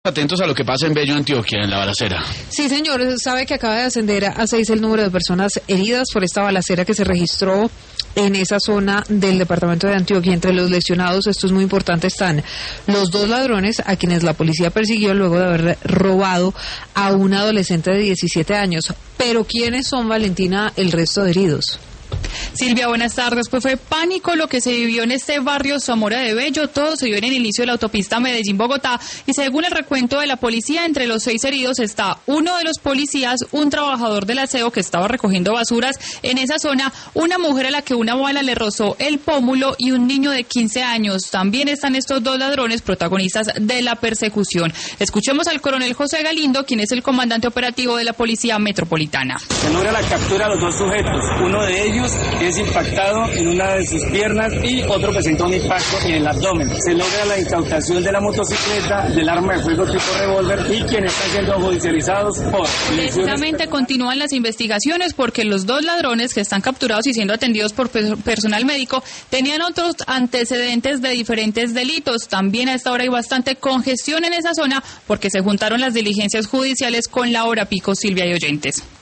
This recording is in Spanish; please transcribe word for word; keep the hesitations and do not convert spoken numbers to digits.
Atentos a lo que pasa en Bello, Antioquia, en la balacera. Sí, señor, sabe que acaba de ascender a seis el número de personas heridas por esta balacera que se registró en esa zona del departamento de Antioquia. Entre los lesionados, esto es muy importante, están los dos ladrones a quienes la policía persiguió luego de haber robado a un adolescente de diecisiete años. Pero ¿quiénes son, Valentina, el resto de heridos? Silvia, buenas tardes. Pues fue pánico lo que se vivió en este barrio Zamora de Bello. Todo se dio en el inicio de la autopista Medellín-Bogotá y según el recuento de la policía, entre los seis heridos está uno de los policías, un trabajador del aseo que estaba recogiendo basuras en esa zona, una mujer a la que una bala le rozó el pómulo y un niño de quince años. También están estos dos ladrones protagonistas de la persecución. Escuchemos al coronel José Galindo, quien es el comandante operativo de la Policía Metropolitana. Se logra la captura de los dos sujetos. Uno de ellos es impactado en una de sus piernas y otro presenta un impacto en el abdomen. Se logra la incautación de la motocicleta, del arma de fuego tipo revólver y quienes están siendo judicializados por lesiones. Precisamente continúan las investigaciones porque los dos ladrones que están capturados y siendo atendidos por personal médico tenían otros antecedentes de diferentes delitos. También a esta hora hay bastante congestión en esa zona porque se juntaron las diligencias judiciales con la hora pico, Silvia y oyentes.